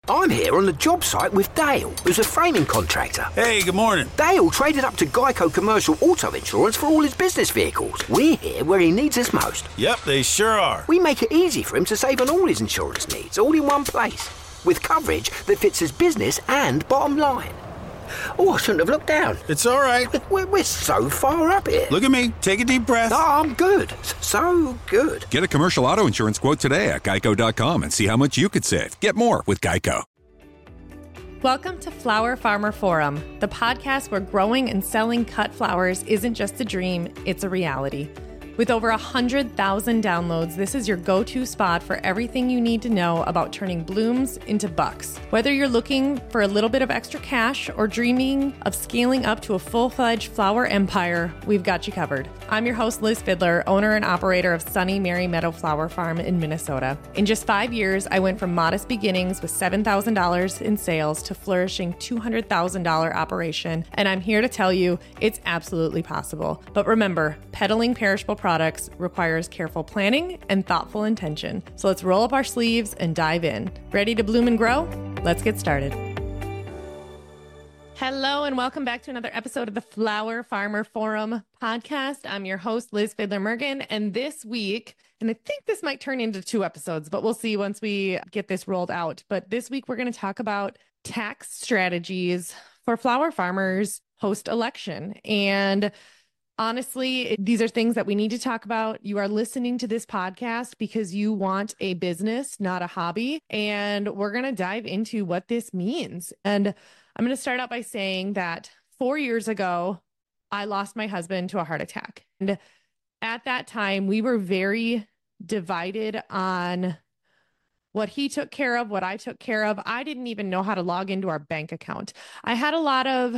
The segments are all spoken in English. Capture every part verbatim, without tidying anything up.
I'm here on the job site with Dale, who's a framing contractor. Hey, good morning. Dale traded up to Geico Commercial Auto Insurance for all his business vehicles. We're here where he needs us most. Yep, they sure are. We make it easy for him to save on all his insurance needs, all in one place, with coverage that fits his business and bottom line. Oh, I shouldn't have looked down. It's all right. We're, we're so far up here. Look at me. Take a deep breath. Oh, I'm good. So good. Get a commercial auto insurance quote today at geico dot com and see how much you could save. Get more with Geico. Welcome to Flower Farmer Forum, the podcast where growing and selling cut flowers isn't just a dream, it's a reality. With over one hundred thousand downloads, this is your go-to spot for everything you need to know about turning blooms into bucks. Whether you're looking for a little bit of extra cash or dreaming of scaling up to a full-fledged flower empire, we've got you covered. I'm your host, Liz Fiddler, owner and operator of Sunny Mary Meadow Flower Farm in Minnesota. In just five years, I went from modest beginnings with seven thousand dollars in sales to flourishing two hundred thousand dollars operation, and I'm here to tell you it's absolutely possible. But remember, peddling perishable products products requires careful planning and thoughtful intention. So let's roll up our sleeves and dive in. Ready to bloom and grow? Let's get started. Hello and welcome back to another episode of the Flower Farmer Forum podcast. I'm your host, Liz Fiddler-Mergen, and this week, and I think this might turn into two episodes, but we'll see once we get this rolled out. But this week, we're going to talk about tax strategies for flower farmers post-election. And honestly, these are things that we need to talk about. You are listening to this podcast because you want a business, not a hobby. And we're going to dive into what this means. And I'm going to start out by saying that four years ago, I lost my husband to a heart attack. And at that time, we were very divided on what he took care of, what I took care of. I didn't even know how to log into our bank account. I had a lot of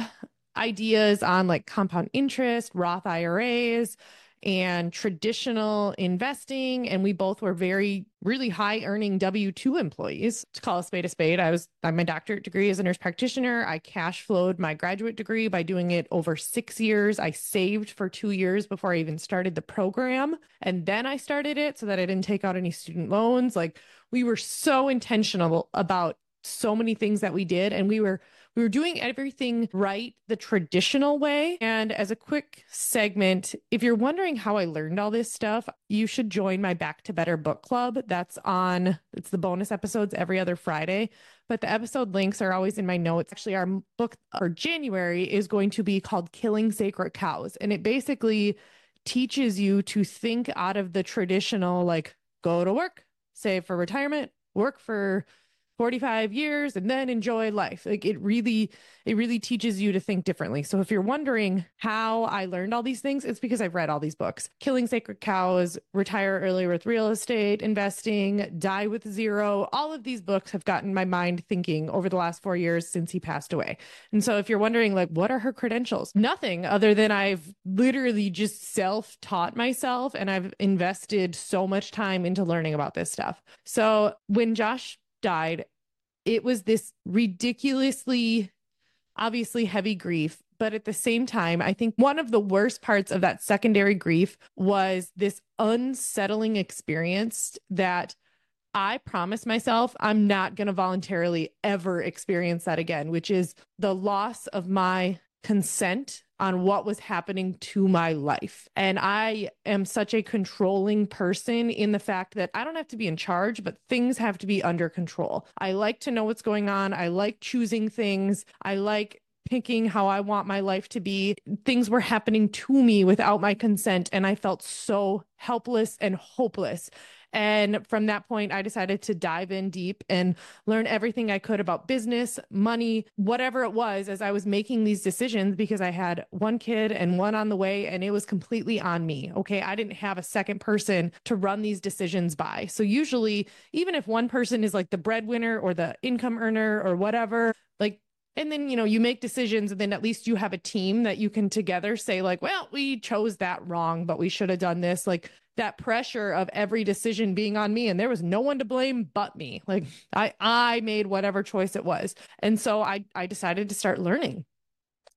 ideas on like compound interest, Roth I R As, and traditional investing. And we both were very, really high earning W two employees. To call a spade a spade, I was, I have my doctorate degree as a nurse practitioner. I cash flowed my graduate degree by doing it over six years. I saved for two years before I even started the program. And then I started it so that I didn't take out any student loans. Like we were so intentional about so many things that we did. And we were We were doing everything right, the traditional way. And as a quick segment, if you're wondering how I learned all this stuff, you should join my Back to Better book club. That's on, it's the bonus episodes every other Friday, but the episode links are always in my notes. Actually, our book for January is going to be called Killing Sacred Cows. And it basically teaches you to think out of the traditional, like go to work, save for retirement, work for forty-five years and then enjoy life. Like it really, it really teaches you to think differently. So if you're wondering how I learned all these things, it's because I've read all these books. Killing Sacred Cows, Retire Early with Real Estate Investing, Die with Zero. All of these books have gotten my mind thinking over the last four years since he passed away. And so if you're wondering, like, what are her credentials? Nothing other than I've literally just self-taught myself and I've invested so much time into learning about this stuff. So when Josh died, it was this ridiculously, obviously heavy grief. But at the same time, I think one of the worst parts of that secondary grief was this unsettling experience that I promised myself I'm not going to voluntarily ever experience that again, which is the loss of my consent on what was happening to my life. And I am such a controlling person in the fact that I don't have to be in charge, but things have to be under control. I like to know what's going on. I like choosing things. I like picking how I want my life to be. Things were happening to me without my consent, and I felt so helpless and hopeless. And from that point, I decided to dive in deep and learn everything I could about business, money, whatever it was, as I was making these decisions, because I had one kid and one on the way, and it was completely on me. Okay. I didn't have a second person to run these decisions by. So usually, even if one person is like the breadwinner or the income earner or whatever, like, and then, you know, you make decisions and then at least you have a team that you can together say like, well, we chose that wrong, but we should have done this. Like that pressure of every decision being on me, and there was no one to blame but me. Like I, I made whatever choice it was. And so I, I decided to start learning.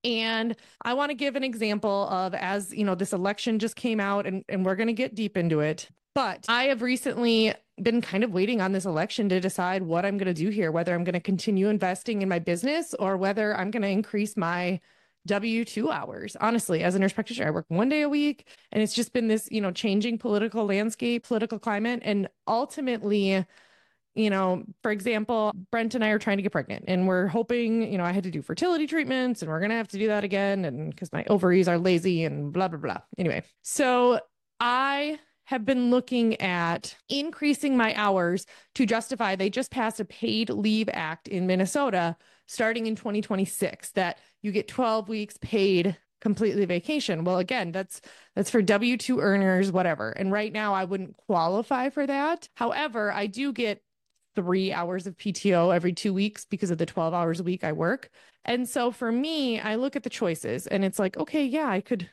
And I want to give an example of, as you know, this election just came out and, and we're going to get deep into it. But I have recently been kind of waiting on this election to decide what I'm going to do here, whether I'm going to continue investing in my business or whether I'm going to increase my W two hours. Honestly, as a nurse practitioner, I work one day a week, and it's just been this, you know, changing political landscape, political climate. And ultimately, you know, for example, Brent and I are trying to get pregnant, and we're hoping, you know, I had to do fertility treatments and we're going to have to do that again. And because my ovaries are lazy and blah, blah, blah. Anyway, so I have been looking at increasing my hours to justify. They just passed a paid leave act in Minnesota starting in twenty twenty-six that you get twelve weeks paid completely vacation. Well, again, that's that's for W two earners, whatever. And right now I wouldn't qualify for that. However, I do get three hours of P T O every two weeks because of the twelve hours a week I work. And so for me, I look at the choices and it's like, okay, yeah, I could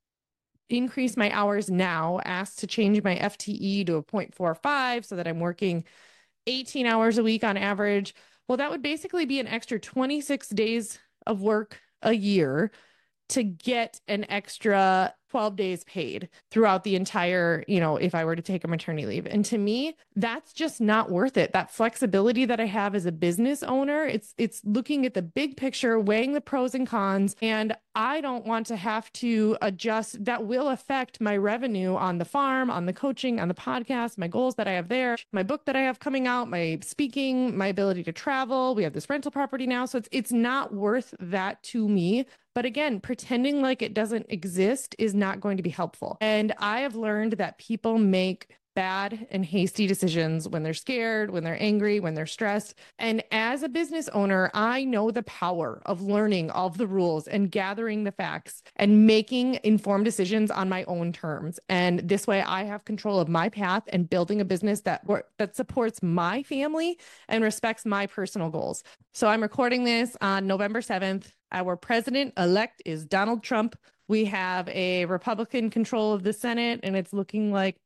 increase my hours now, ask to change my F T E to a zero point four five so that I'm working eighteen hours a week on average. Well, that would basically be an extra twenty-six days of work a year to get an extra twelve days paid throughout the entire, you know, if I were to take a maternity leave. And to me, that's just not worth it. That flexibility that I have as a business owner, it's it's looking at the big picture, weighing the pros and cons, and I don't want to have to adjust. That will affect my revenue on the farm, on the coaching, on the podcast, my goals that I have there, my book that I have coming out, my speaking, my ability to travel. We have this rental property now. So it's it's not worth that to me. But again, pretending like it doesn't exist is not going to be helpful. And I have learned that people make bad and hasty decisions when they're scared, when they're angry, when they're stressed. And as a business owner, I know the power of learning all of the rules and gathering the facts and making informed decisions on my own terms. And this way I have control of my path and building a business that that supports my family and respects my personal goals. So I'm recording this on November seventh. Our president-elect is Donald Trump. We have a Republican control of the Senate, and it's looking like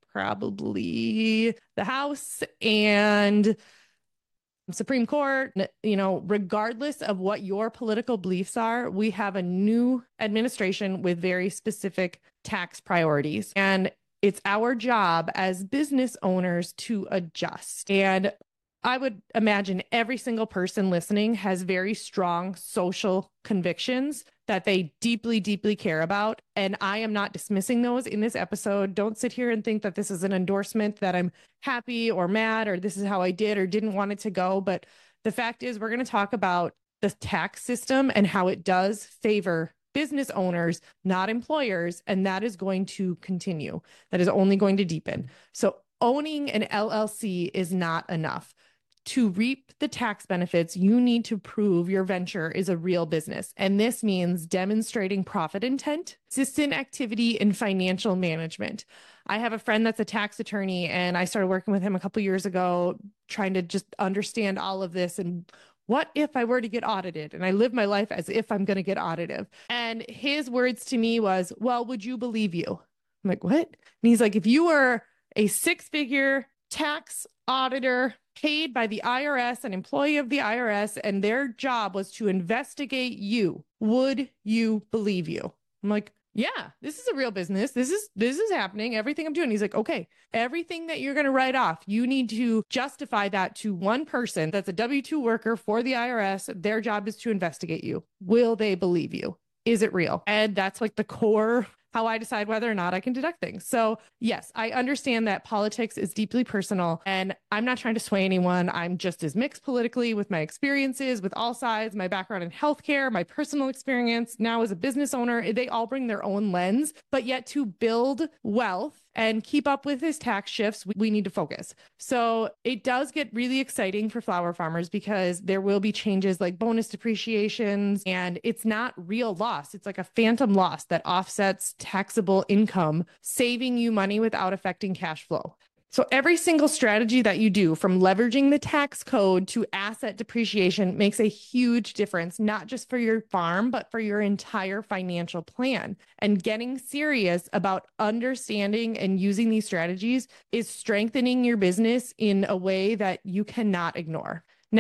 probably the House and Supreme Court. You know, regardless of what your political beliefs are, we have a new administration with very specific tax priorities. And it's our job as business owners to adjust. And I would imagine every single person listening has very strong social convictions that they deeply, deeply care about. And I am not dismissing those in this episode. Don't sit here and think that this is an endorsement that I'm happy or mad or this is how I did or didn't want it to go. But the fact is, we're going to talk about the tax system and how it does favor business owners, not employers. And that is going to continue. That is only going to deepen. So owning an L L C is not enough. To reap the tax benefits, you need to prove your venture is a real business. And this means demonstrating profit intent, consistent activity, and financial management. I have a friend that's a tax attorney, and I started working with him a couple years ago, trying to just understand all of this. And what if I were to get audited? And I live my life as if I'm going to get audited. And his words to me was, well, would you believe you? I'm like, what? And he's like, if you were a six-figure tax auditor paid by the I R S, an employee of the I R S, and their job was to investigate you, would you believe you? I'm like, yeah, this is a real business. This is, this is happening. Everything I'm doing. He's like, okay, everything that you're going to write off, you need to justify that to one person that's a W two worker for the I R S. Their job is to investigate you. Will they believe you? Is it real? And that's like the core how I decide whether or not I can deduct things. So yes, I understand that politics is deeply personal, and I'm not trying to sway anyone. I'm just as mixed politically with my experiences with all sides, my background in healthcare, my personal experience now as a business owner. They all bring their own lens, but yet to build wealth and keep up with his tax shifts, we need to focus. So it does get really exciting for flower farmers because there will be changes like bonus depreciations, and it's not real loss. It's like a phantom loss that offsets taxable income, saving you money without affecting cash flow. So every single strategy that you do, from leveraging the tax code to asset depreciation, makes a huge difference, not just for your farm, but for your entire financial plan. And getting serious about understanding and using these strategies is strengthening your business in a way that you cannot ignore. Now,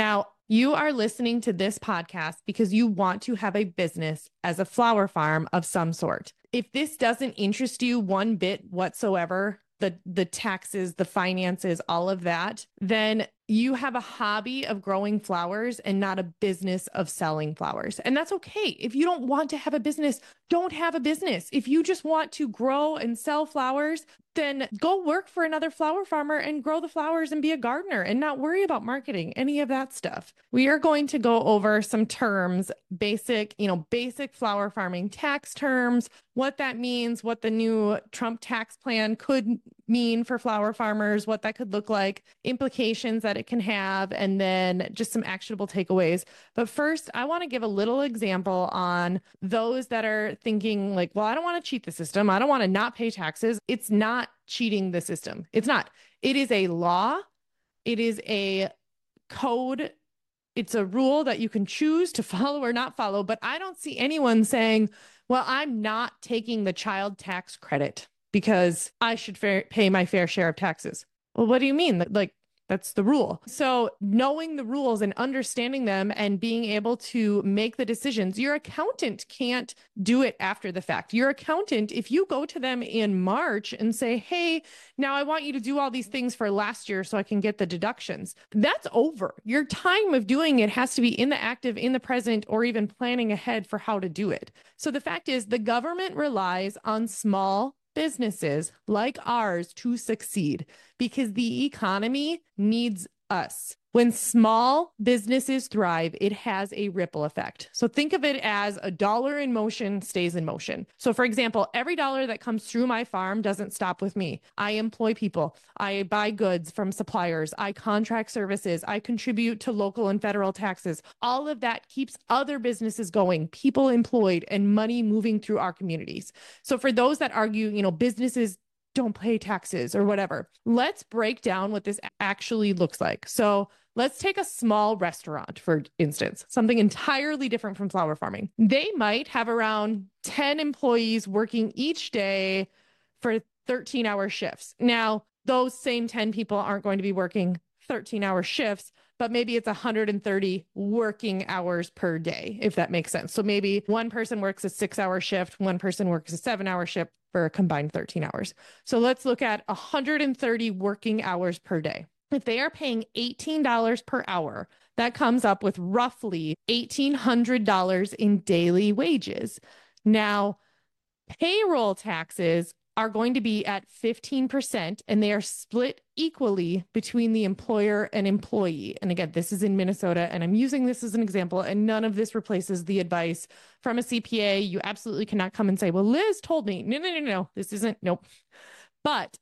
You are listening to this podcast because you want to have a business as a flower farm of some sort. If this doesn't interest you one bit whatsoever, the the taxes, the finances, all of that, then you have a hobby of growing flowers and not a business of selling flowers. And that's okay. If you don't want to have a business, don't have a business. If you just want to grow and sell flowers, then go work for another flower farmer and grow the flowers and be a gardener and not worry about marketing, any of that stuff. We are going to go over some terms, basic, you know, basic flower farming tax terms, what that means, what the new Trump tax plan could mean for flower farmers, what that could look like, implications that it can have, and then just some actionable takeaways. But first, I want to give a little example on those that are thinking like, well, I don't want to cheat the system. I don't want to not pay taxes. It's not cheating the system. It's not. It is a law. It is a code. It's a rule that you can choose to follow or not follow. But I don't see anyone saying, well, I'm not taking the child tax credit because I should fair, pay my fair share of taxes. Well, what do you mean? Like, that's the rule. So knowing the rules and understanding them and being able to make the decisions, your accountant can't do it after the fact. Your accountant, if you go to them in March and say, hey, now I want you to do all these things for last year so I can get the deductions, that's over. Your time of doing it has to be in the active, in the present, or even planning ahead for how to do it. So the fact is the government relies on small businesses like ours to succeed because the economy needs us. When small businesses thrive, it has a ripple effect. So think of it as a dollar in motion stays in motion. So for example, every dollar that comes through my farm doesn't stop with me. I employ people. I buy goods from suppliers. I contract services. I contribute to local and federal taxes. All of that keeps other businesses going, people employed, and money moving through our communities. So for those that argue, you know, businesses don't pay taxes or whatever, let's break down what this actually looks like. So let's take a small restaurant, for instance, something entirely different from flower farming. They might have around ten employees working each day for thirteen hour shifts. Now, those same ten people aren't going to be working thirteen hour shifts, but maybe it's one hundred thirty working hours per day, if that makes sense. So maybe one person works a six hour shift, one person works a seven hour shift for a combined thirteen hours. So let's look at one hundred thirty working hours per day. If they are paying eighteen dollars per hour, that comes up with roughly eighteen hundred dollars in daily wages. Now, payroll taxes are going to be at fifteen percent, and they are split equally between the employer and employee. And again, this is in Minnesota, and I'm using this as an example, and none of this replaces the advice from a C P A. You absolutely cannot come and say, well, Liz told me. No, no, no, no, this isn't, nope. But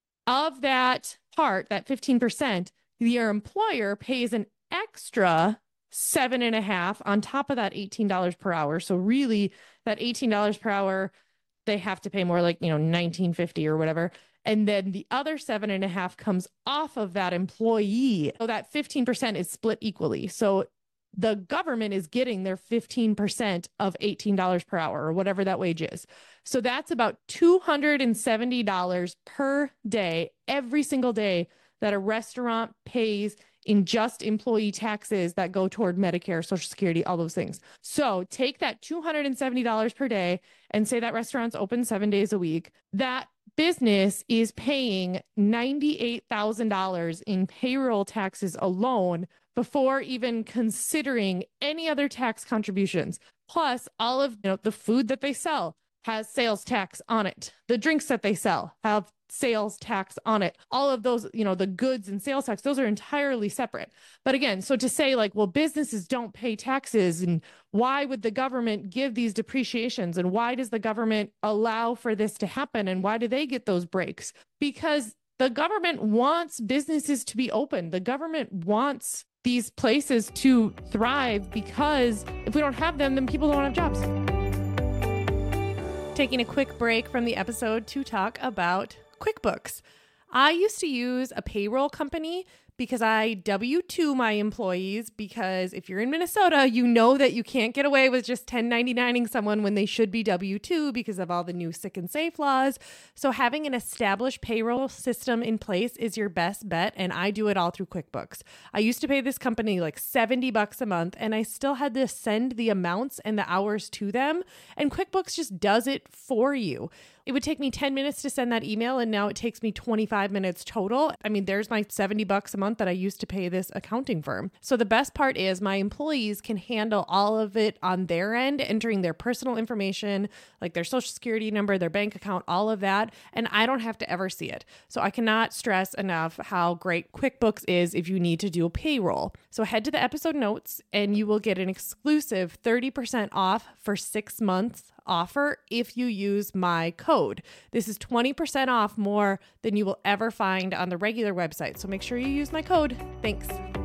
of that part, that fifteen percent, your employer pays an extra seven and a half on top of that eighteen dollars per hour. So really that eighteen dollars per hour, they have to pay more, like, you know, nineteen fifty or whatever. And then the other seven and a half comes off of that employee. So that fifteen percent is split equally. So the government is getting their fifteen percent of eighteen dollars per hour or whatever that wage is. So that's about two hundred seventy dollars per day, every single day that a restaurant pays in just employee taxes that go toward Medicare, Social Security, all those things. So take that two hundred seventy dollars per day and say that restaurant's open seven days a week. That business is paying ninety-eight thousand dollars in payroll taxes alone before even considering any other tax contributions. Plus all of, you know, the food that they sell has sales tax on it. The drinks that they sell have sales tax on it. All of those, you know, the goods and sales tax, those are entirely separate. But again, so to say like, well, businesses don't pay taxes, and why would the government give these depreciations, and why does the government allow for this to happen, and why do they get those breaks? Because the government wants businesses to be open. The government wants these places to thrive, because if we don't have them, then people don't have jobs. Taking a quick break from the episode to talk about QuickBooks. I used to use a payroll company because I W two my employees, because if you're in Minnesota, you know that you can't get away with just ten ninety-nining someone when they should be W two because of all the new sick and safe laws. So having an established payroll system in place is your best bet, and I do it all through QuickBooks. I used to pay this company like seventy bucks a month, and I still had to send the amounts and the hours to them, and QuickBooks just does it for you. It would take me ten minutes to send that email, and now it takes me twenty-five minutes total. I mean, there's my seventy bucks a month that I used to pay this accounting firm. So the best part is my employees can handle all of it on their end, entering their personal information, like their social security number, their bank account, all of that, and I don't have to ever see it. So I cannot stress enough how great QuickBooks is if you need to do a payroll. So head to the episode notes, and you will get an exclusive thirty percent off for six months offer if you use my code. This is twenty percent off more than you will ever find on the regular website. So make sure you use my code. Thanks.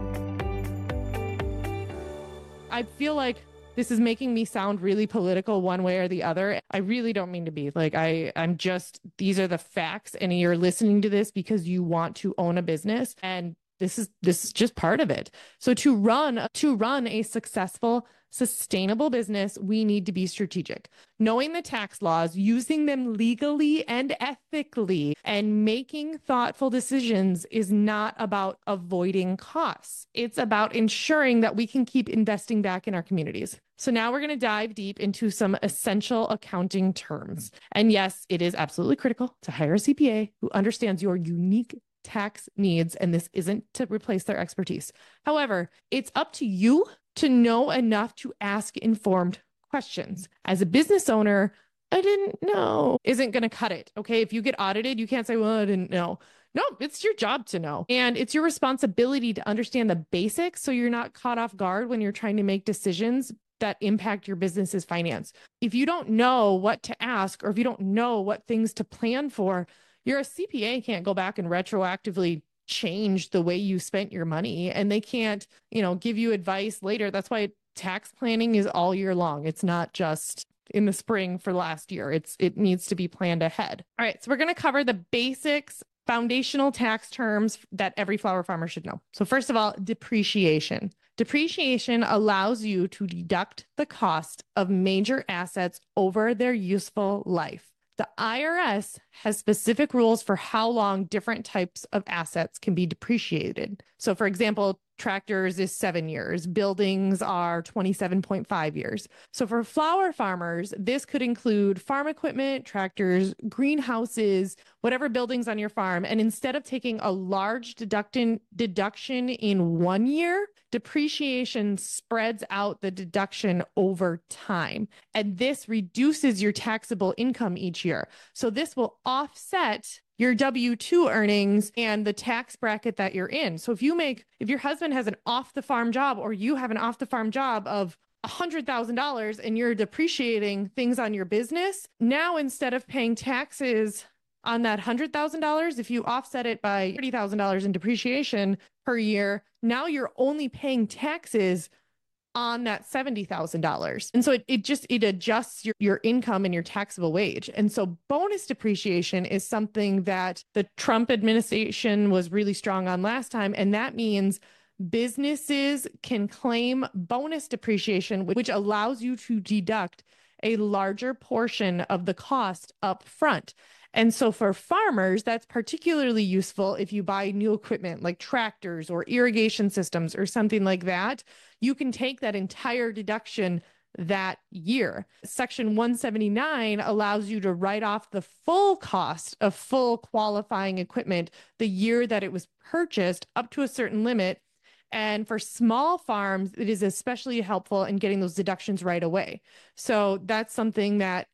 I feel like this is making me sound really political one way or the other. I really don't mean to be. Like I, I'm just, these are the facts, and you're listening to this because you want to own a business, and this is this is just part of it. So to run to run a successful, sustainable business, we need to be strategic. Knowing the tax laws, using them legally and ethically, and making thoughtful decisions is not about avoiding costs. It's about ensuring that we can keep investing back in our communities. So now we're going to dive deep into some essential accounting terms. And yes, it is absolutely critical to hire a C P A who understands your unique tax needs, and this isn't to replace their expertise. However, it's up to you to know enough to ask informed questions. As a business owner, I didn't know isn't going to cut it. Okay. If you get audited, you can't say, well, I didn't know. No, it's your job to know. And it's your responsibility to understand the basics so you're not caught off guard when you're trying to make decisions that impact your business's finance. If you don't know what to ask, or if you don't know what things to plan for, you're a C P A can't go back and retroactively change the way you spent your money, and they can't, you know, give you advice later. That's why tax planning is all year long. It's not just in the spring for last year. It's, it needs to be planned ahead. All right. So we're going to cover the basics, foundational tax terms that every flower farmer should know. So first of all, depreciation. Depreciation allows you to deduct the cost of major assets over their useful life. The I R S has specific rules for how long different types of assets can be depreciated. So for example, tractors is seven years, buildings are twenty-seven point five years. So for flower farmers, this could include farm equipment, tractors, greenhouses, whatever buildings on your farm. And instead of taking a large deduction deduction in one year, depreciation spreads out the deduction over time. And this reduces your taxable income each year. So this will offset your W two earnings and the tax bracket that you're in. So if you make, if your husband has an off the farm job, or you have an off the farm job of one hundred thousand dollars and you're depreciating things on your business, now instead of paying taxes on that one hundred thousand dollars, if you offset it by thirty thousand dollars in depreciation per year, now you're only paying taxes on that seventy thousand dollars. And so it, it just, it adjusts your, your income and your taxable wage. And so bonus depreciation is something that the Trump administration was really strong on last time. And that means businesses can claim bonus depreciation, which allows you to deduct a larger portion of the cost up front. And so for farmers, that's particularly useful if you buy new equipment like tractors or irrigation systems or something like that. You can take that entire deduction that year. Section one seventy-nine allows you to write off the full cost of full qualifying equipment the year that it was purchased up to a certain limit. And for small farms, it is especially helpful in getting those deductions right away. So that's something that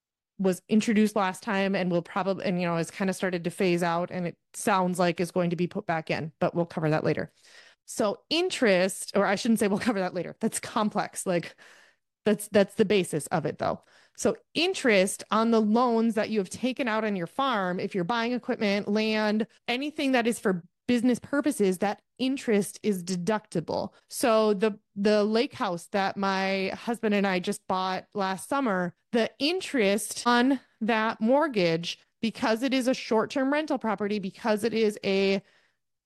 was introduced last time and will probably, and you know, has kind of started to phase out, and it sounds like is going to be put back in, but we'll cover that later. So interest, or I shouldn't say we'll cover that later. That's complex. Like that's, that's the basis of it though. So interest on the loans that you have taken out on your farm, if you're buying equipment, land, anything that is for business purposes, that interest is deductible. So the the lake house that my husband and I just bought last summer, the interest on that mortgage, because it is a short-term rental property, because it is a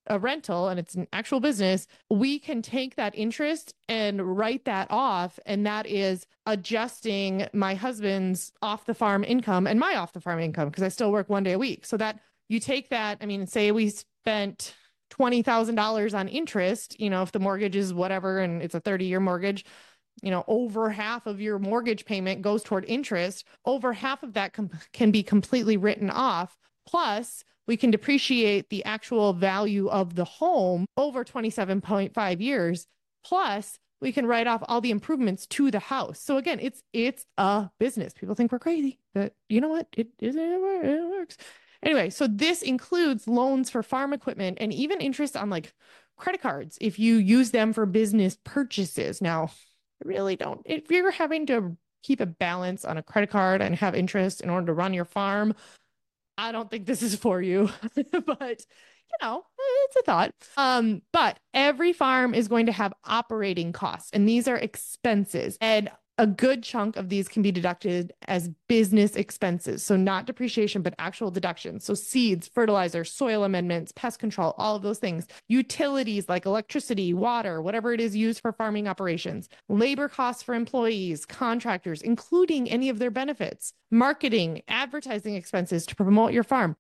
a rental and it's an actual business, we can take that interest and write that off. And that is adjusting my husband's off the farm income and my off the farm income, because I still work one day a week. So that you take that, I mean, say we spent twenty thousand dollars on interest, you know, if the mortgage is whatever, and it's a thirty year mortgage, you know, over half of your mortgage payment goes toward interest. Over half of that com- can be completely written off. Plus, we can depreciate the actual value of the home over twenty-seven point five years. Plus, we can write off all the improvements to the house. So again, it's it's a business. People think we're crazy, but you know what? It, it, it works. Anyway, so this includes loans for farm equipment and even interest on like credit cards if you use them for business purchases. Now, I really don't. If you're having to keep a balance on a credit card and have interest in order to run your farm, I don't think this is for you, but you know, it's a thought. Um, but every farm is going to have operating costs, and these are expenses. And a good chunk of these can be deducted as business expenses. So not depreciation, but actual deductions. So seeds, fertilizer, soil amendments, pest control, all of those things. Utilities like electricity, water, whatever it is used for farming operations. Labor costs for employees, contractors, including any of their benefits. Marketing, advertising expenses to promote your farm.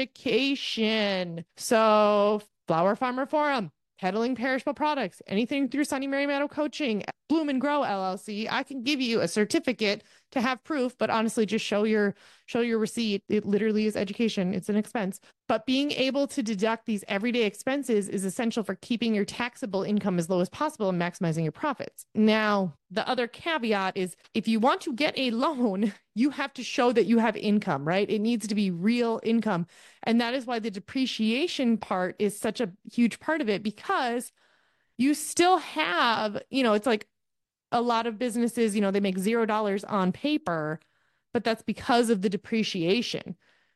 Education. So Flower Farmer Forum. Peddling perishable products, anything through Sunny Mary Meadow Coaching, Bloom and Grow L L C. I can give you a certificate to have proof, but honestly, just show your show your receipt. It literally is education. It's an expense. But being able to deduct these everyday expenses is essential for keeping your taxable income as low as possible and maximizing your profits. Now, the other caveat is if you want to get a loan, you have to show that you have income, right? It needs to be real income. And that is why the depreciation part is such a huge part of it, because you still have, you know, it's like a lot of businesses, you know, they make zero dollars on paper, but that's because of the depreciation.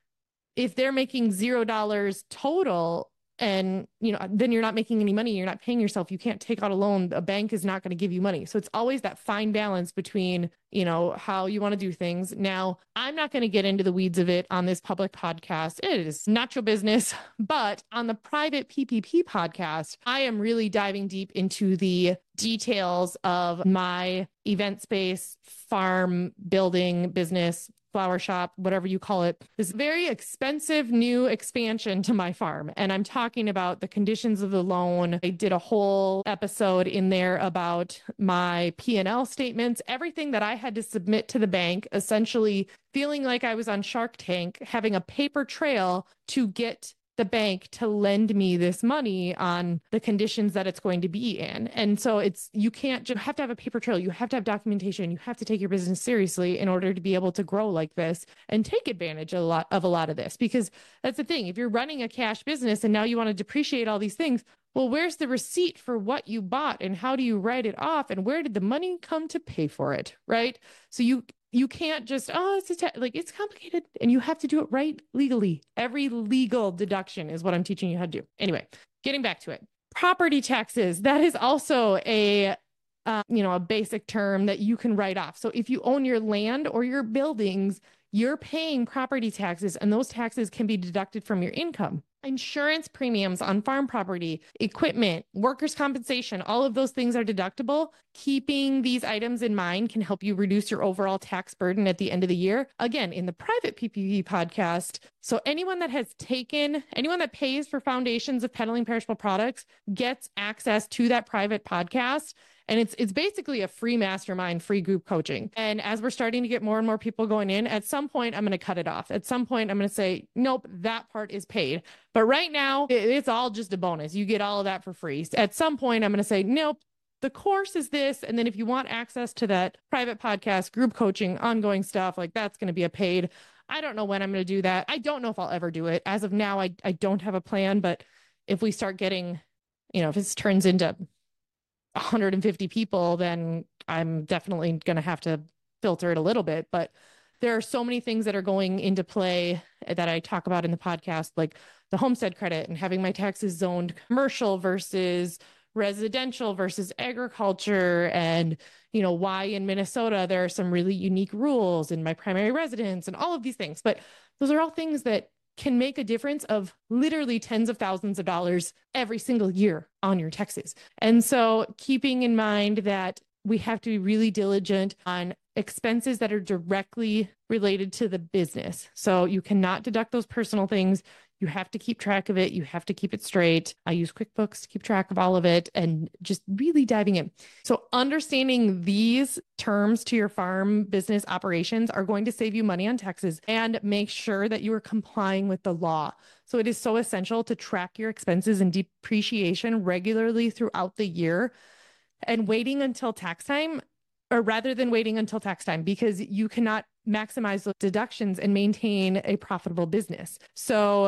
If they're making zero dollars total, and, you know, then you're not making any money, you're not paying yourself, you can't take out a loan, a bank is not going to give you money. So it's always that fine balance between, you know, how you want to do things. Now, I'm not going to get into the weeds of it on this public podcast. It is not your business, but on the private P P P podcast, I am really diving deep into the details of my event space, farm, building, business, flower shop, whatever you call it, this very expensive new expansion to my farm. And I'm talking about the conditions of the loan. I did a whole episode in there about my P and L statements, everything that I had to submit to the bank, essentially feeling like I was on Shark Tank, having a paper trail to get the bank to lend me this money on the conditions that it's going to be in. And so it's, you can't just have to have a paper trail. You have to have documentation. You have to take your business seriously in order to be able to grow like this and take advantage of a lot of a lot of this. Because that's the thing. If you're running a cash business and now you want to depreciate all these things, well, where's the receipt for what you bought and how do you write it off? And where did the money come to pay for it? Right. So you You can't just, oh, it's a te-. like, it's complicated, and you have to do it right legally. Every legal deduction is what I'm teaching you how to do. Anyway, getting back to it. Property taxes, that is also a, uh, you know, a basic term that you can write off. So if you own your land or your buildings, you're paying property taxes, and those taxes can be deducted from your income. Insurance premiums on farm property, equipment, workers' compensation, all of those things are deductible. Keeping these items in mind can help you reduce your overall tax burden at the end of the year. Again, in the private P P P podcast, so anyone that has taken, anyone that pays for Foundations of Peddling Perishable Products gets access to that private podcast. And it's it's basically a free mastermind, free group coaching. And as we're starting to get more and more people going in, at some point, I'm going to cut it off. At some point, I'm going to say, nope, that part is paid. But right now, it, it's all just a bonus. You get all of that for free. At some point, I'm going to say, nope, the course is this. And then if you want access to that private podcast, group coaching, ongoing stuff, like that's going to be a paid. I don't know when I'm going to do that. I don't know if I'll ever do it. As of now, I, I don't have a plan. But if we start getting, you know, if this turns into one hundred fifty people, then I'm definitely going to have to filter it a little bit. But there are so many things that are going into play that I talk about in the podcast, like the homestead credit and having my taxes zoned commercial versus residential versus agriculture. And, you know, why in Minnesota, there are some really unique rules in my primary residence and all of these things. But those are all things that can make a difference of literally tens of thousands of dollars every single year on your taxes. And so keeping in mind that we have to be really diligent on expenses that are directly related to the business. So you cannot deduct those personal things. You have to keep track of it. You have to keep it straight. I use QuickBooks to keep track of all of it and just really diving in. So understanding these terms to your farm business operations are going to save you money on taxes and make sure that you are complying with the law. So it is so essential to track your expenses and depreciation regularly throughout the year and waiting until tax time, or rather than waiting until tax time, because you cannot maximize those deductions and maintain a profitable business. So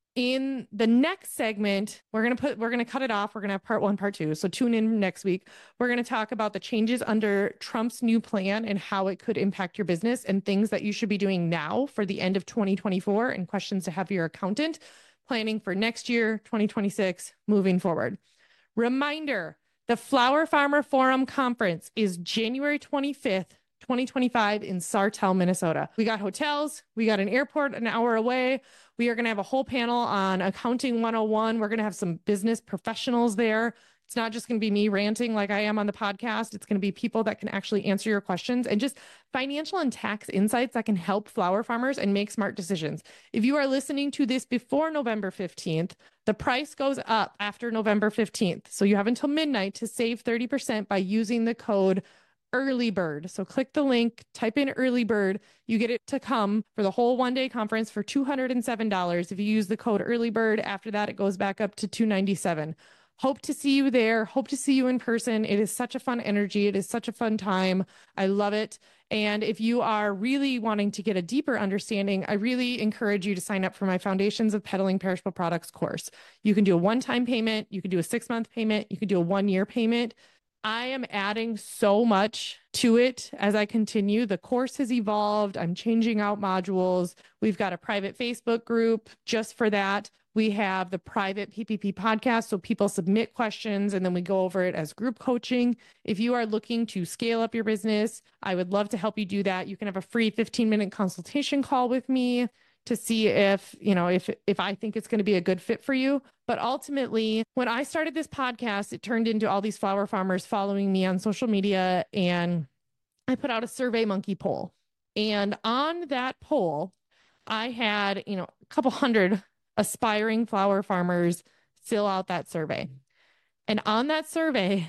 in the next segment, we're going to put, we're going to cut it off. We're going to have part one, part two. So tune in next week. We're going to talk about the changes under Trump's new plan and how it could impact your business and things that you should be doing now for the end of twenty twenty-four and questions to have your accountant planning for next year, twenty twenty-six, moving forward. Reminder, the Flower Farmer Forum Conference is January twenty-fifth, twenty twenty-five in Sartell, Minnesota. We got hotels. We got an airport an hour away. We are going to have a whole panel on Accounting one oh one. We're going to have some business professionals there. It's not just going to be me ranting like I am on the podcast. It's going to be people that can actually answer your questions and just financial and tax insights that can help flower farmers and make smart decisions. If you are listening to this before November fifteenth, the price goes up after November fifteenth. So you have until midnight to save thirty percent by using the code Early Bird. So click the link, type in Early Bird. You get it to come for the whole one day conference for two hundred seven dollars. If you use the code Early Bird, after that, it goes back up to two hundred ninety-seven dollars. Hope to see you there. Hope to see you in person. It is such a fun energy. It is such a fun time. I love it. And if you are really wanting to get a deeper understanding, I really encourage you to sign up for my Foundations of Peddling Perishable Products course. You can do a one-time payment. You can do a six-month payment. You can do a one-year payment. I am adding so much to it as I continue. The course has evolved. I'm changing out modules. We've got a private Facebook group just for that. We have the private P P P podcast, so people submit questions and then we go over it as group coaching. If you are looking to scale up your business, I would love to help you do that. You can have a free fifteen minute consultation call with me to see if, you know, if, if I think it's going to be a good fit for you. But ultimately, when I started this podcast, it turned into all these flower farmers following me on social media. And I put out a Survey Monkey poll. And on that poll, I had, you know, a couple hundred aspiring flower farmers fill out that survey. And on that survey,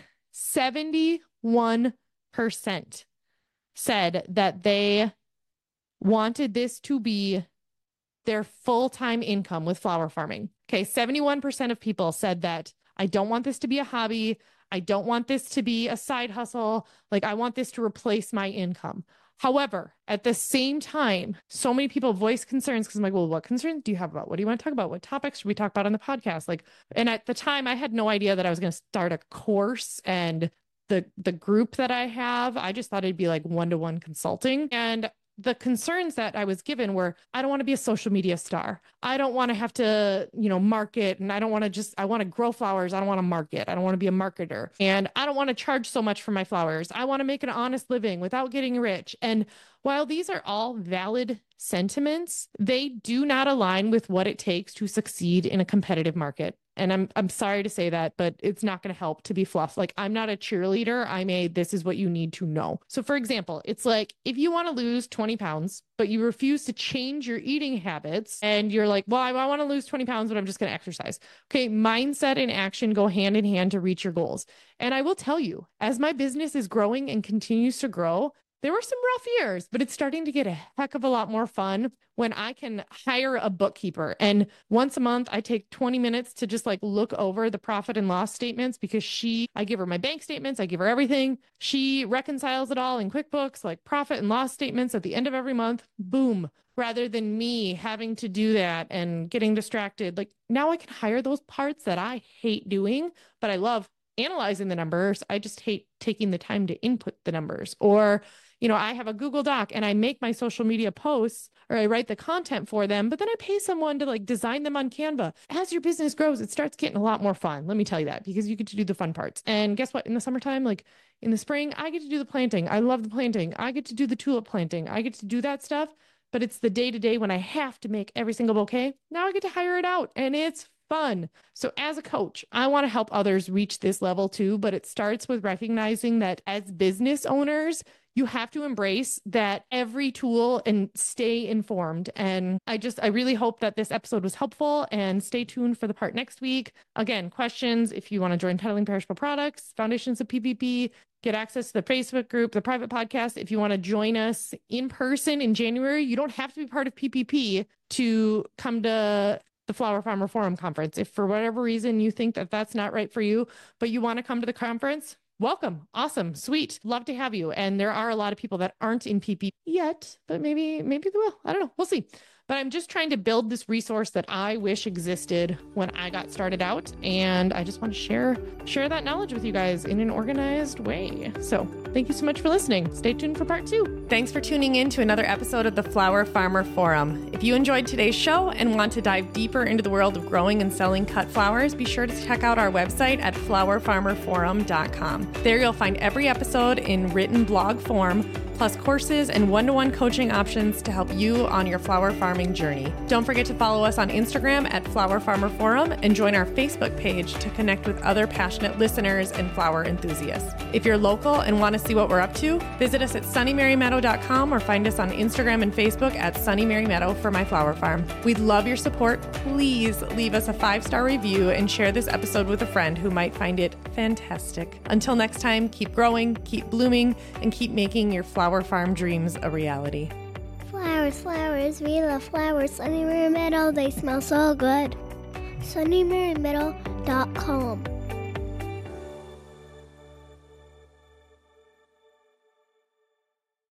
seventy-one percent said that they wanted this to be their full-time income with flower farming. Okay, seventy-one percent of people said that I don't want this to be a hobby. I don't want this to be a side hustle. Like, I want this to replace my income. However, at the same time, so many people voice concerns because I'm like, well, what concerns do you have about? What do you want to talk about? What topics should we talk about on the podcast? Like, and at the time I had no idea that I was going to start a course, and the, the group that I have, I just thought it'd be like one-to-one consulting. And the concerns that I was given were, I don't want to be a social media star. I don't want to have to, you know, market, and I don't want to just, I want to grow flowers. I don't want to market. I don't want to be a marketer, and I don't want to charge so much for my flowers. I want to make an honest living without getting rich. And while these are all valid sentiments, they do not align with what it takes to succeed in a competitive market. And I'm I'm sorry to say that, but it's not going to help to be fluff. Like, I'm not a cheerleader. I'm a, this is what you need to know. So for example, it's like, if you want to lose twenty pounds, but you refuse to change your eating habits, and you're like, well, I, I want to lose twenty pounds, but I'm just going to exercise. Okay. Mindset and action go hand in hand to reach your goals. And I will tell you, as my business is growing and continues to grow, there were some rough years, but it's starting to get a heck of a lot more fun when I can hire a bookkeeper. And once a month, I take twenty minutes to just like look over the profit and loss statements, because she, I give her my bank statements, I give her everything. She reconciles it all in QuickBooks, like profit and loss statements at the end of every month. Boom. Rather than me having to do that and getting distracted. Like, now I can hire those parts that I hate doing, but I love analyzing the numbers. I just hate taking the time to input the numbers. Or, you know, I have a Google Doc and I make my social media posts, or I write the content for them, but then I pay someone to like design them on Canva. As your business grows, it starts getting a lot more fun. Let me tell you that, because you get to do the fun parts. And guess what? In the summertime, like in the spring, I get to do the planting. I love the planting. I get to do the tulip planting. I get to do that stuff. but it's the day-to-day when I have to make every single bouquet. Now I get to hire it out, and it's fun. So as a coach, I want to help others reach this level too, but it starts with recognizing that as business owners, you have to embrace that every tool and stay informed. And I just, I really hope that this episode was helpful, and stay tuned for the part next week. Again, questions, if you want to join Peddling Perishable Products, Foundations of P P P, get access to the Facebook group, the private podcast. If you want to join us in person in January, you don't have to be part of P P P to come to the Flower Farmer Forum conference. If for whatever reason you think that that's not right for you, but you want to come to the conference, welcome. Awesome. Sweet. Love to have you. And there are a lot of people that aren't in P P P yet, but maybe, maybe they will. I don't know. We'll see. But I'm just trying to build this resource that I wish existed when I got started out. And I just want to share, share that knowledge with you guys in an organized way. So thank you so much for listening. Stay tuned for part two. Thanks for tuning in to another episode of the Flower Farmer Forum. If you enjoyed today's show and want to dive deeper into the world of growing and selling cut flowers, be sure to check out our website at flower farmer forum dot com. There you'll find every episode in written blog form, plus courses and one-to-one coaching options to help you on your flower farming journey. Don't forget to follow us on Instagram at Flower Farmer Forum and join our Facebook page to connect with other passionate listeners and flower enthusiasts. If you're local and want to see what we're up to, visit us at sunny mary meadow dot com or find us on Instagram and Facebook at Sunny Mary Meadow for my flower farm. We'd love your support. Please leave us a five-star review and share this episode with a friend who might find it fantastic. Until next time, keep growing, keep blooming, and keep making your flower farm dreams a reality. Flowers, flowers, we love flowers. Sunny Mary Meadow, they smell so good. sunny mary meadow dot com